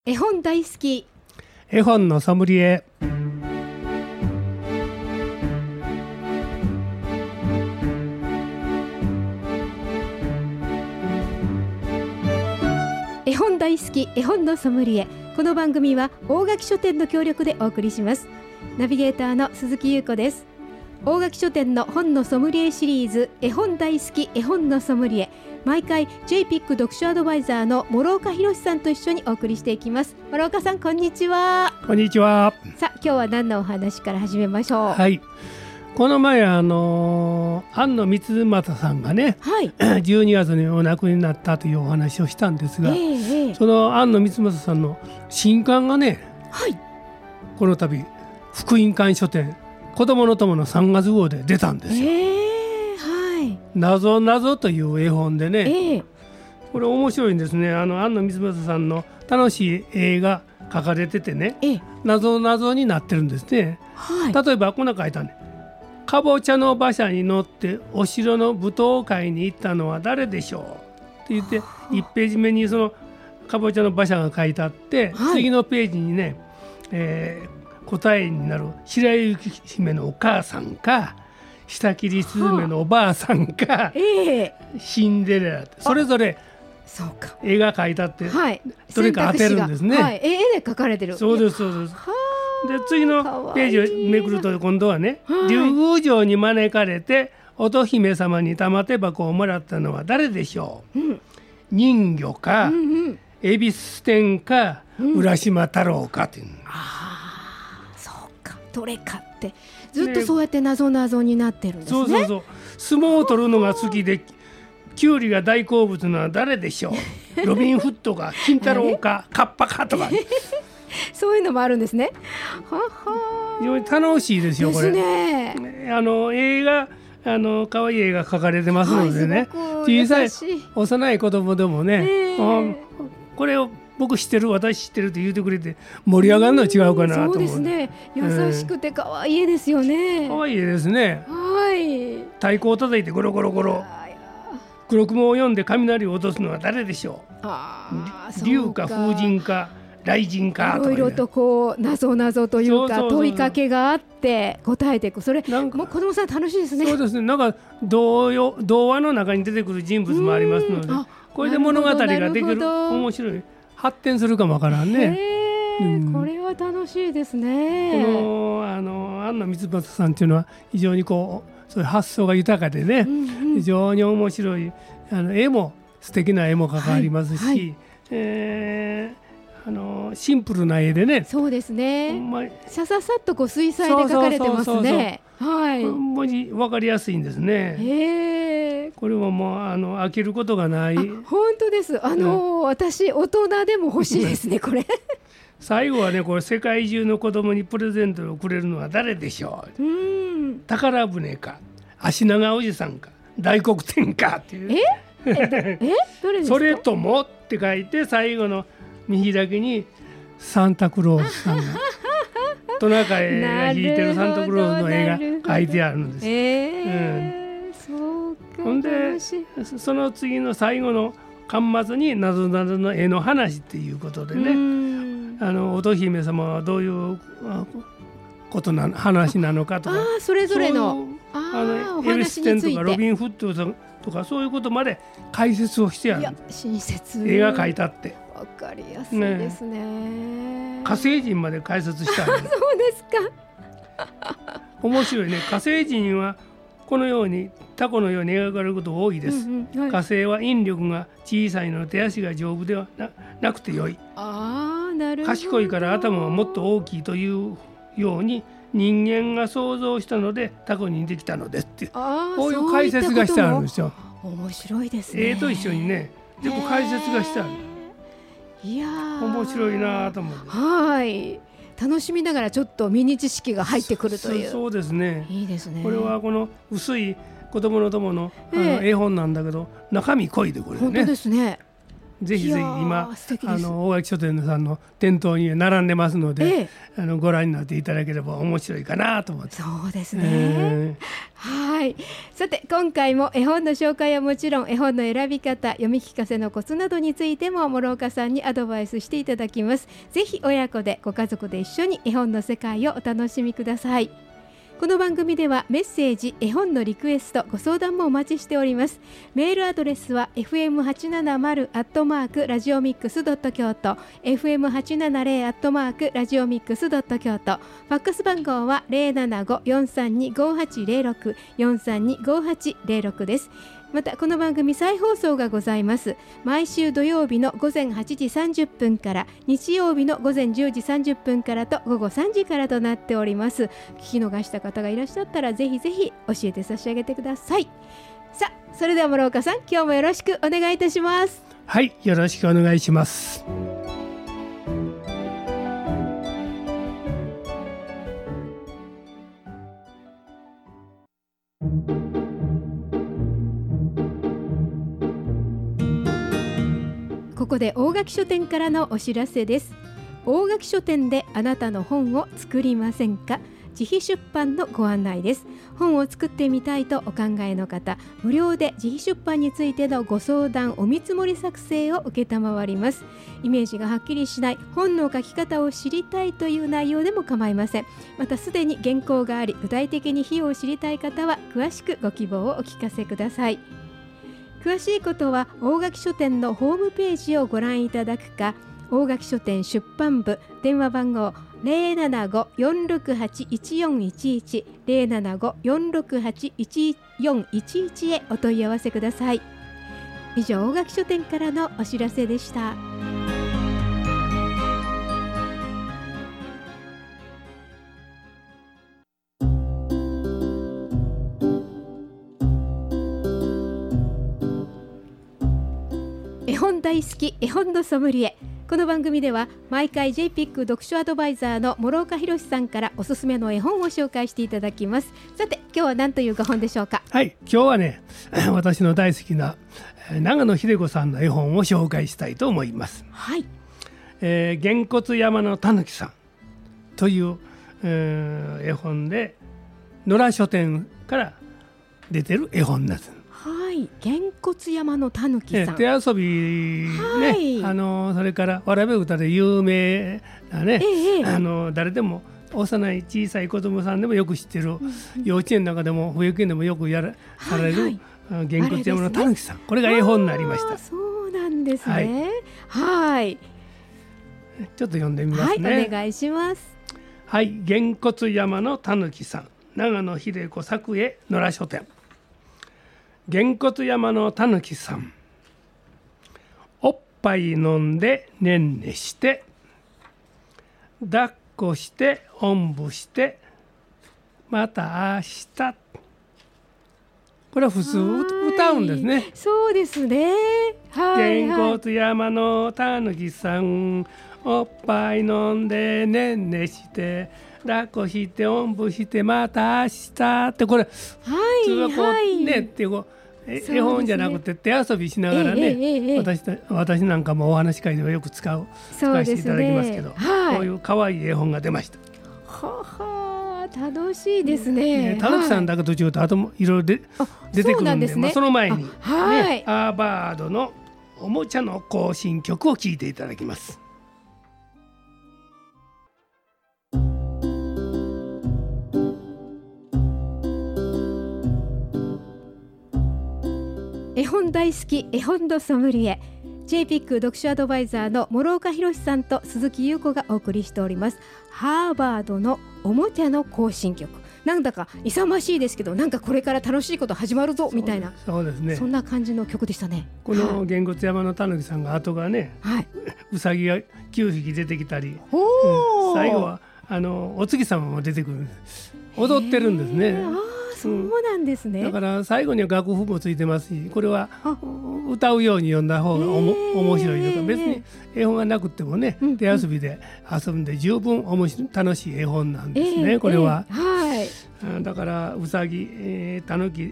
絵本大好き、 絵本のソムリエ。 絵本大好き、絵本のソムリエ。この番組は大垣書店の協力でお送りします。ナビゲーターの鈴木優子です。大垣書店の本のソムリエシリーズ、絵本大好き、絵本のソムリエ。毎回 JPIC 読書アドバイザーの諸岡博さんと一緒にお送りしていきます。諸岡さん、こんにちは。 こんにちは。 さあ、今日は何のお話から始めましょう。 はい、この前庵野光政さんがね、 はい、 12月にお亡くなりになったというお話をしたんですが、その庵野光政さんの新刊がね、 はい、 この度福音館書店子どもの友の3月号で出たんですよ。なぞなぞという絵本でね、これ面白いんですね。庵野光政さんの楽しい絵が描かれててね、なぞなぞになってるんですね。例えばこんな書いたね。かぼちゃの馬車に乗ってお城の舞踏会に行ったのは誰でしょうって言って、1ページ目にそのかぼちゃの馬車が書いてあって、次のページにね、答えになる白雪姫のお母さんか下切りスズメのおばあさんか、シンデレラってそれぞれ絵が描いてあって、どれか当てるんですね。 絵で描かれてる。 そうですそうです。で次のページをめくると今度はね、竜宮城に招かれて乙姫様に玉手箱をもらったのは誰でしょう。人魚か、恵比寿天か、浦島太郎かっていう。 そうか、どれかってずっとそうやってなぞなぞになってるんですね。 そうそう。相撲を取るのが好きでキュウリが大好物なのは誰でしょう。ロビンフットか金太郎かカッパかとかそういうのもあるんですね。 非常に楽しいですよ、これ。映画可愛い絵が描かれてますのでね、小さい幼い子供でもね、これを僕知ってる、私知ってるって言ってくれて盛り上がるのは違うかなと思う。 そうですね。優しくて可愛い絵ですよね。 可愛い絵ですね。太鼓を叩いてゴロゴロゴロ、黒雲を読んで雷を落とすのは誰でしょう。竜か風神か雷神かとか、 いろいろとこうなぞなぞというか問いかけがあって答えていく。それもう子供さん楽しいですね。 そうですね。なんか童話の中に出てくる人物もありますので、これで物語ができる。面白い、発展するかもわからんね。 これは楽しいですね。 この庵野光政さんっていうのは非常にこうそういう発想が豊かでね、非常に面白い絵も素敵な絵も描かれますし、シンプルな絵でね。そうですね。 さささっとこう水彩で描かれてますね。 文字分かりやすいんですね。これはもう飽きることがない。 本当です。私大人でも欲しいですね、これ。 最後はね、これ世界中の子供にプレゼントをくれるのは誰でしょう。宝船か足長おじさんか大黒天かっていう。それともって書いて、最後の見開きにサンタクロースさんがトナカイが引いてるサンタクロースの絵が描いてあるんです。ほんでその次の最後の巻末になぞなぞの絵の話っていうことでね、乙姫様はどういうことな話なのかとか、 それぞれのエビステンとかロビンフットとかそういうことまで解説をしてある。 親切。 絵が描いてあってわかりやすいですね。 火星人まで解説したそうですか。面白いね。火星人はこのようにタコのように描かれることが多いです。火星は引力が小さいので手足が丈夫では なくてよい。賢いから頭はもっと大きいというように人間が想像したのでタコにできたのですっていう、こういう解説がしてあるんですよ。 面白いですね。 絵と一緒にね、全部解説がしてある。 いや面白いなと思う。 楽しみながらちょっとミニ知識が入ってくるという。 そうですね。 いいですね。 これはこの薄い子供の友の絵本なんだけど、中身濃いでこれね。 本当ですね。 ぜひぜひ今大垣書店さんの店頭に並んでますので、ご覧になっていただければ面白いかなと思って。 そうですね、はい。さて今回も絵本の紹介はもちろん絵本の選び方、読み聞かせのコツなどについても諸岡さんにアドバイスしていただきます。ぜひ親子でご家族で一緒に絵本の世界をお楽しみください。この番組ではメッセージ、絵本のリクエスト、ご相談もお待ちしております。メールアドレスは fm870@radiomix.kyoto、fm870@radiomix.kyoto、ファックス番号は 075-432-5806 432-5806 です。またこの番組再放送がございます。毎週土曜日の午前8時30分から日曜日の午前10時30分からと午後3時からとなっております。聞き逃した方がいらっしゃったらぜひぜひ教えて差し上げてください。さあそれでは諸岡さん、今日もよろしくお願いいたします。 はい、よろしくお願いします。 ここで大垣書店からのお知らせです。大垣書店であなたの本を作りませんか？自費出版のご案内です。本を作ってみたいとお考えの方、無料で自費出版についてのご相談、お見積もり作成を承ります。イメージがはっきりしない、本の書き方を知りたいという内容でも構いません。またすでに原稿があり、具体的に費用を知りたい方は詳しくご希望をお聞かせください。詳しいことは大垣書店のホームページをご覧いただくか、大垣書店出版部電話番号 075-468-1411 075-468-1411 へお問い合わせください。以上、大垣書店からのお知らせでした。絵本大好き、絵本のソムリエ。この番組では毎回 JPIC 読書アドバイザーの諸岡博さんからおすすめの絵本を紹介していただきます。さて今日は何というご本でしょうか？ はい、今日はね私の大好きな長野秀子さんの絵本を紹介したいと思います。 はい、 げんこつ山のたぬきさんという、絵本で野良書店から出てる絵本です。 はい、げんこつ山のたぬきさん、 手遊びね、それからわらべ歌で有名なね、誰でも幼い小さい子供さんでもよく知ってる、幼稚園の中でも保育園でもよくされる、げんこつ山のたぬきさん、これが絵本になりました。 そうなんですね。はい、 ちょっと読んでみますね。 はい、お願いします。 はい、げんこつ山のたぬきさん、長野秀子作絵、野良書店。げんこつ山のたぬきさん、おっぱい飲んでねんねして、抱っこしておんぶして、また明日。これは普通歌うんですね。 そうですね。 げんこつ山のたぬきさん、おっぱい飲んでねんねして、抱っこしておんぶしてまた明日って、これ普通はこうねってこう絵本じゃなくて手遊びしながらね、私なんかもお話し会ではよく使わせていただきますけど、こういう可愛い絵本が出ました。 楽しいですね。 たぬきさんだけと違うとあともいろいろ出てくるんで、その前にアーバードのおもちゃの行進曲を聴いていただきます。 絵本大好き、絵本のソムリエ、 JPIC 読書アドバイザーの諸岡博さんと鈴木優子がお送りしております。ハーバードのおもちゃの行進曲、なんだか勇ましいですけど、なんかこれから楽しいこと始まるぞみたいな、 そうですね、 そんな感じの曲でしたね。 このげんこつ山のたぬきさんが後がね、うさぎが9匹出てきたり、最後はお月様も出てくる、踊ってるんですね。 そうなんですね。 だから最後には楽譜もついてますし、これは歌うように読んだ方が面白いとか、別に絵本がなくてもね、手遊びで遊んで十分楽しい絵本なんですね、これは。だからうさぎ、たぬき、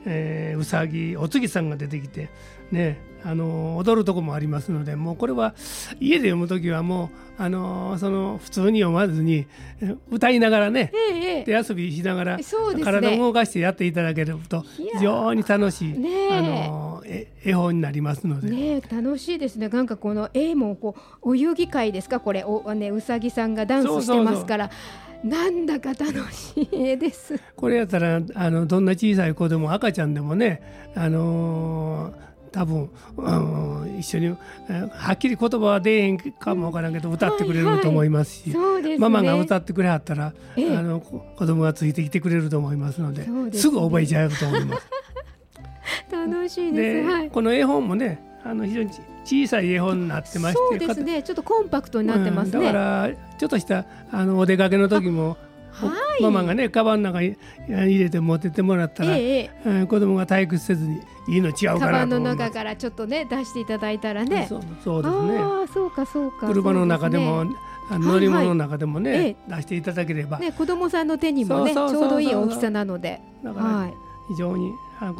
うさぎおつぎさんが出てきてね、踊るとこもありますので、もうこれは家で読むときはもうその普通に読まずに歌いながらね、手遊びしながら、体を動かしてやっていただけると非常に楽しい、絵本になりますので、 ね、楽しいですね。なんかこの絵もこうお遊戯会ですか、これうさぎさんがダンスしてますから、なんだか楽しい絵です。 これやったらどんな小さい子でも赤ちゃんでもね、多分、一緒にはっきり言葉は出えんかもわからんけど歌ってくれると思いますし、ママが歌ってくれはったら子供がついてきてくれると思いますので、すぐ覚えちゃうと思います。 楽しいです。 でこの絵本もね非常に小さい絵本になってまして、 そうですね、ちょっとコンパクトになってますね。 だからちょっとしたお出かけの時もママがねカバンの中に入れて持ってってもらったら、子供が退屈せずにいいの違うかなと思います。カバンの中からちょっとね出していただいたらね。 そうですね。 そうかそうか。 車の中でも乗り物の中でもね、出していただければ、 子供さんの手にもねちょうどいい大きさなので、 だから非常に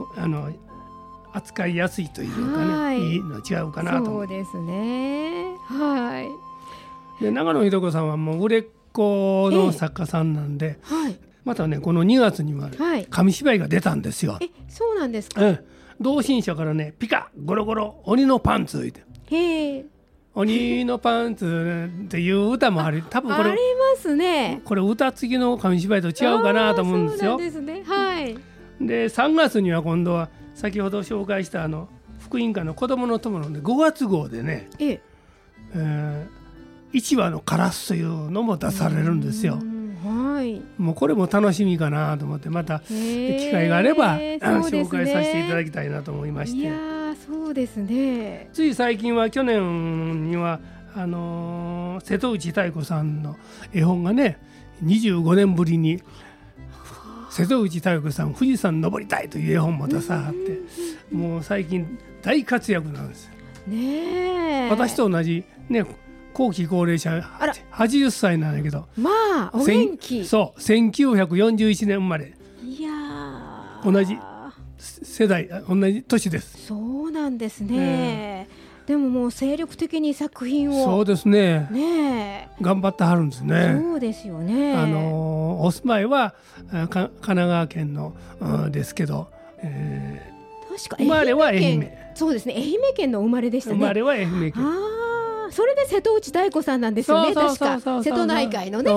扱いやすいというかね、いいの違うかなと。 そうですね。 で長野ひろ子さんはもう売れっ子の作家さんなんで、またねこの2月には紙芝居が出たんですよ。 そうなんですか。 同心者からねピカゴロゴロ鬼のパンツって鬼のパンツっていう歌もある。多分これありますね。 これ歌付きの紙芝居と違うかなと思うんですよ。 そうですね。 で3月には今度は先ほど紹介した福音館の子どもの友の5月号でね、1話のカラスというのも出されるんですよ。もうこれも楽しみかなと思って、また機会があれば紹介させていただきたいなと思いまして。 いやそうですね。 つい最近は去年には瀬戸内妙子さんの絵本がね25年ぶりに瀬戸内妙子さん富士山登りたいという絵本も出さはって、もう最近大活躍なんです。私と同じね後期高齢者80歳なんだけど、 まあお元気。 そう1941年生まれ、 いや同じ世代同じ年です。 そうなんですね。でももう精力的に作品をそうですね頑張ってはるんですね。 そうですよね。 お住まいは神奈川県のですけど、 確か生まれは愛媛。 そうですね、愛媛県の生まれでしたね。 生まれは愛媛県。 それで瀬戸内妙子さんなんですよね。確か瀬戸内海のね。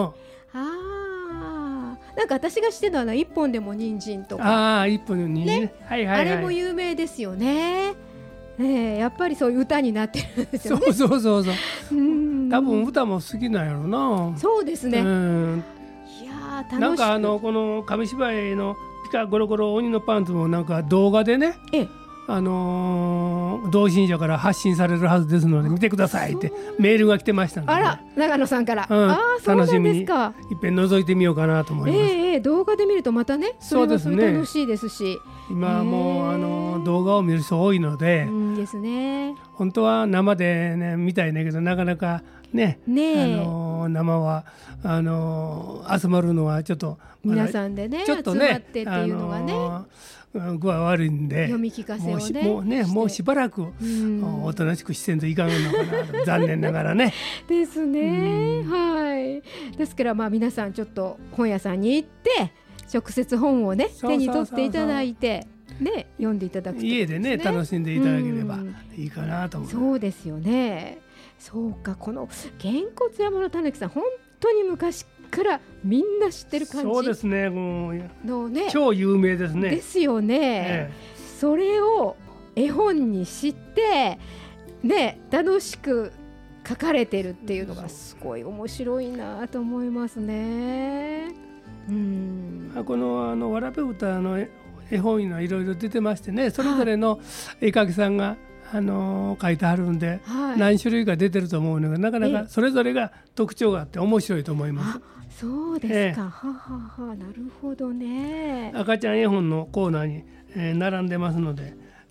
なんか私が知ってるのは一本でも人参とか。 一本の人参、 あれも有名ですよね。やっぱりそういう歌になってるんですよね。 そう多分歌も好きなんやろな。 そうですね。いや楽しく。 なんかこの紙芝居のピカゴロゴロ鬼のパンツもなんか動画でね、同心者から発信されるはずですので見てくださいってメールが来てましたので、 あら長野さんから、 楽しみにいっぺん覗いてみようかなと思います。 動画で見るとまたねそれもそれ楽しいですし、 今もう動画を見る人多いので、 ですね、 本当は生でね見たいんだけどなかなかね生は集まるのはちょっと皆さんでねちょっと集まってっていうのがね、 具合悪いんで読み聞かせをねもうしばらくおとなしくしてんといかんのかなと残念ながらねですね。ですから皆さんちょっと本屋さんに行って直接本をね手に取っていただいてね読んでいただくと、 家でね楽しんでいただければいいかなと思う。 そうですよね。そうか、このげんこつ山のたぬきさん本当に昔からみんな知ってる感じ。 そうですね、もう超有名ですね。 ですよね。それを絵本に知ってね楽しく書かれてるっていうのがすごい面白いなと思いますね。 このわらべ歌の絵本がいろいろ出てましてね、それぞれの絵描きさんが書いてあるんで、何種類か出てると思うのがなかなかそれぞれが特徴があって面白いと思います。 そうですか、なるほどね。 赤ちゃん絵本のコーナーに、並んでますので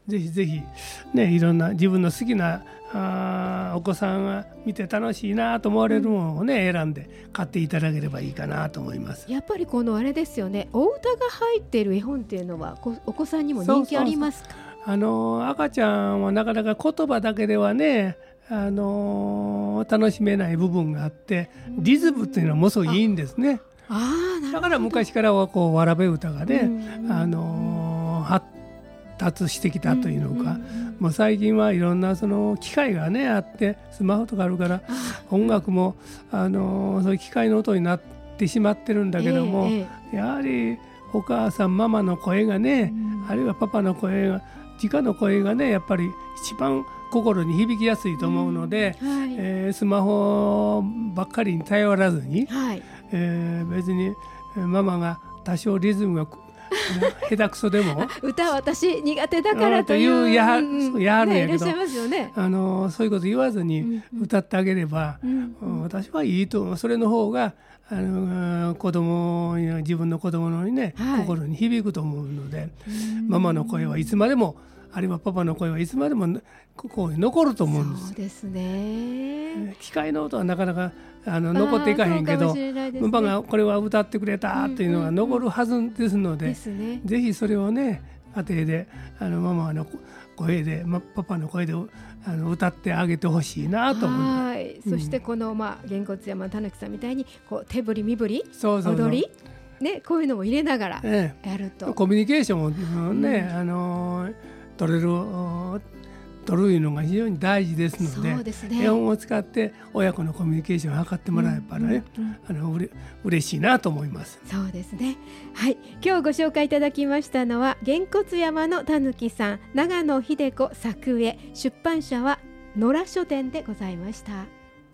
ぜひぜひね、いろんな自分の好きなお子さんが見て楽しいなと思われるものをね、選んで買っていただければいいかなと思います。 やっぱりこのあれですよね、お歌が入っている絵本っていうのはお子さんにも人気ありますか？ 赤ちゃんはなかなか言葉だけではね、楽しめない部分があって、リズムっていうのはものすごいいいんですね。だから昔からはこうわらべ歌がね、発達してきたというのか、もう最近はいろんなその機械がねあって、スマホとかあるから音楽もそういう機械の音になってしまってるんだけども、やはりお母さんママの声がね、あるいはパパの声が、直の声がねやっぱり一番心に響きやすいと思うので、スマホばっかりに頼らずに、別にママが多少リズムが下手くそでも歌私苦手だからというやはるんやけど、 そういうこと言わずに歌ってあげれば、私はいいと思う。それの方が子供に、自分の子供のね、心に響くと思うので、ママの声はいつまでも、あるいはパパの声はいつまでもここに残ると思うんです。 そうですね。 機械の音はなかなか残っていかへんけど、パパがこれは歌ってくれたっていうのが残るはずですので、ぜひそれをね、家庭でママの声で、パパの声で歌ってあげてほしいなと思います。 そしてこのげんこつ山たぬきさんみたいにこう手振り身振り踊りね、こういうのも入れながらやると、 コミュニケーションをね、取るのが非常に大事ですので、絵本を使って親子のコミュニケーションを図ってもらえばね、嬉しいなと思います。 そうですね。はい、今日ご紹介いただきましたのはげんこつ山のたぬきさん、長野秀子作絵、出版社は野良書店でございました。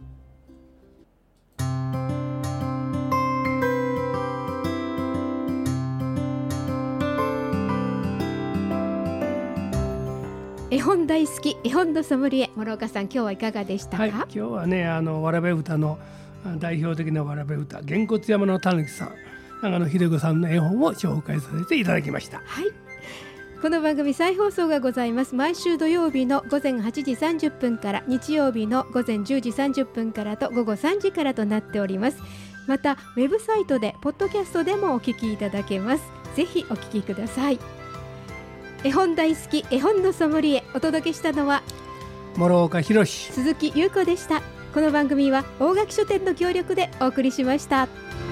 絵本大好き、絵本のソムリエ、諸岡さん、今日はいかがでしたか？ 今日はね、わらべ歌の代表的なわらべ歌、げんこつ山のたぬきさん、長野秀子さんの絵本を紹介させていただきました。 この番組再放送がございます。毎週土曜日の午前8時30分から、日曜日の午前10時30分からと午後3時からとなっております。またウェブサイトでポッドキャストでもお聞きいただけます。ぜひお聞きください。絵本大好き、絵本のソムリエ、お届けしたのは諸岡弘、 鈴木優子でした。この番組は大垣書店の協力でお送りしました。